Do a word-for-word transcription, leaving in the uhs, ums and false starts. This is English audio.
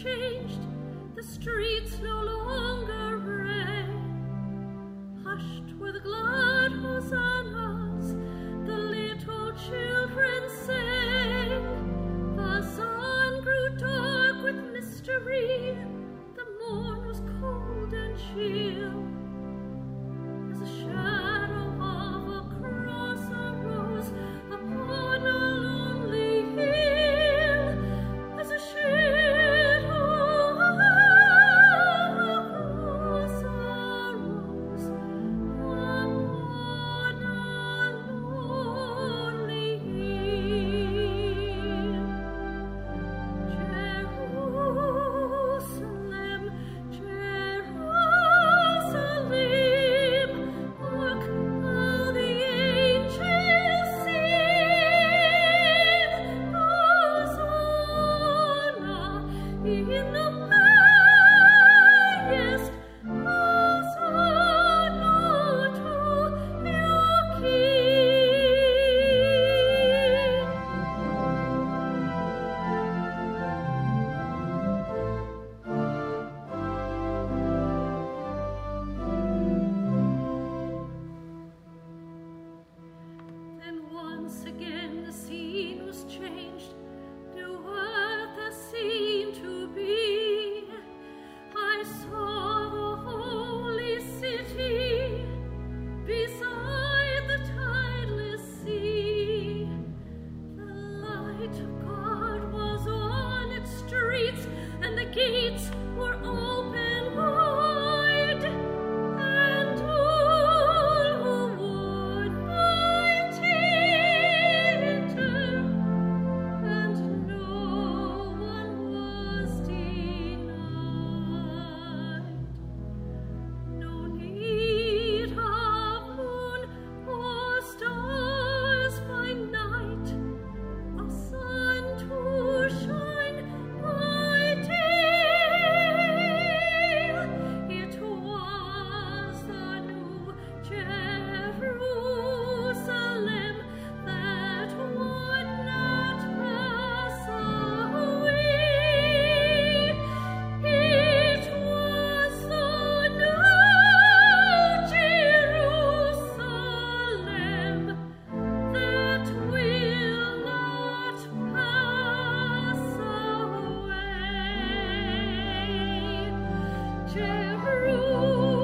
changed, the streets no longer rang. Hushed were the glad hosannas, the little children sang. The sun grew dark with mystery, the morn was cold and chill. As a shadow of a cross arose upon a lonely hill, as a shadow of a cross arose upon a lonely hill. Jerusalem, Jerusalem, look how the angels sing, Hosanna in the highest, Hosanna to your King. Then once again the scene was changed, new earth as seemed to be. I saw the holy city beside the tideless sea. The light of God was on its streets, and the gates were open wide. And all who would might enter, and no one was denied. No need of moon or stars by night, a sun to shine by day. It was the new Jerusalem that would not pass away. It was the new Jerusalem that will not pass away. Jerusalem.